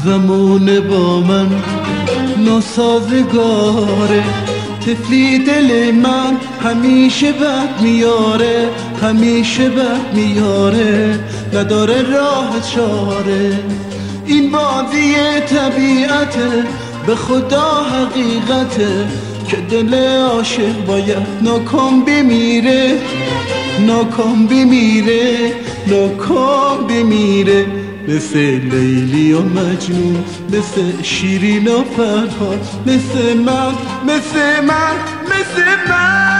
زمونه با من ناسازگاره، طفلی دل من همیشه بد میاره، همیشه بد میاره، نداره راه چاره. این بازی طبیعته، به خدا حقیقته که دل عاشق باید ناکام بمیره، ناکام بمیره، ناکام بمیره. مثل لیلی و مجنون، مثل شیرین و فرهاد، مثل من، مثل من، مثل من.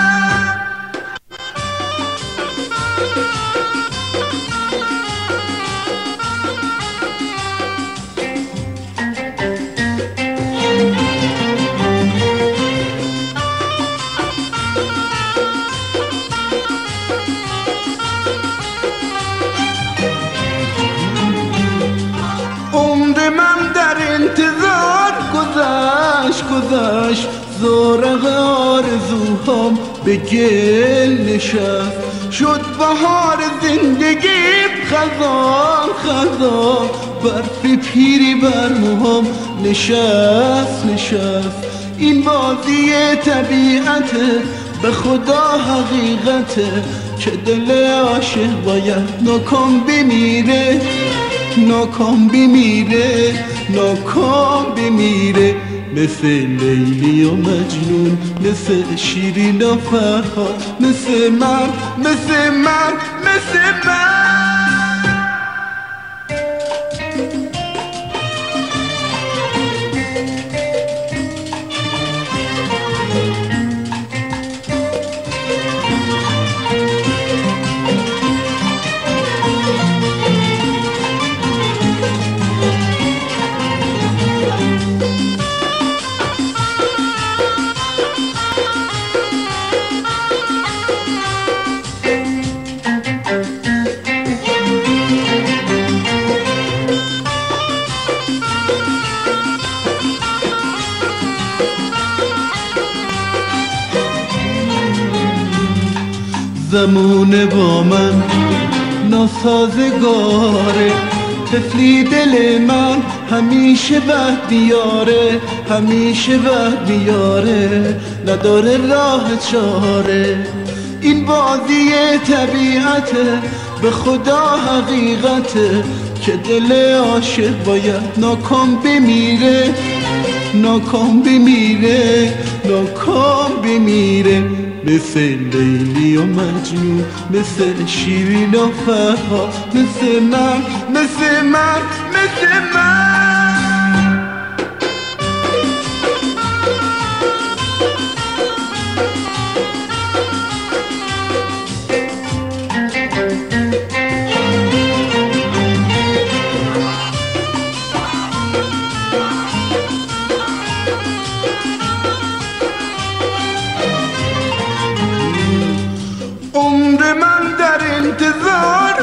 من در انتظار گذشت، زورق آرزوهام به گل نشست، شد بهار زندگیم خزان، برف پیری بر موهام نشست. این بازی طبیعته، به خدا حقیقته که دل عاشق باید ناکام بمیره، ناکام بمیره، ناکام بمیره. مثل لیلی و مجنون، مثل شیرین و فرهاد، مثل من، مثل من، مثل من. زمونه با من ناسازگاره، طفلی دل من همیشه بد میاره، همیشه بد میاره، نداره راه چاره. این بازی طبیعته، به خدا حقیقته که دل عاشق باید ناکام بمیره، ناکام بمیره، ناکام بمیره. مثل لیلی و مجنون، مثل شیرین و فرهاد، مثل من، مثل من، مثل من. عمر من در انتظار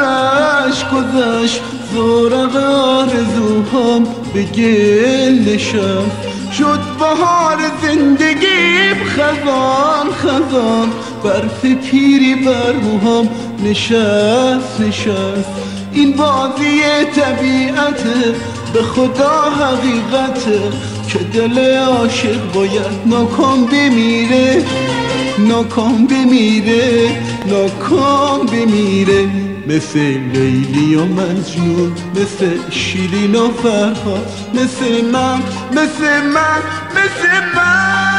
گذشت، زورق آرزوهام به گل نشست، شد بهار زندگیم خزان، برف پیری بر موهام نشست. این بازی طبیعته، به خدا حقیقته که دل عاشق باید ناکام بمیره، ناکام بمیره، ناکام بمیره. مثل لیلی و مجنون، مثل شیرین و فرهاد، مثل من، مثل من، مثل من.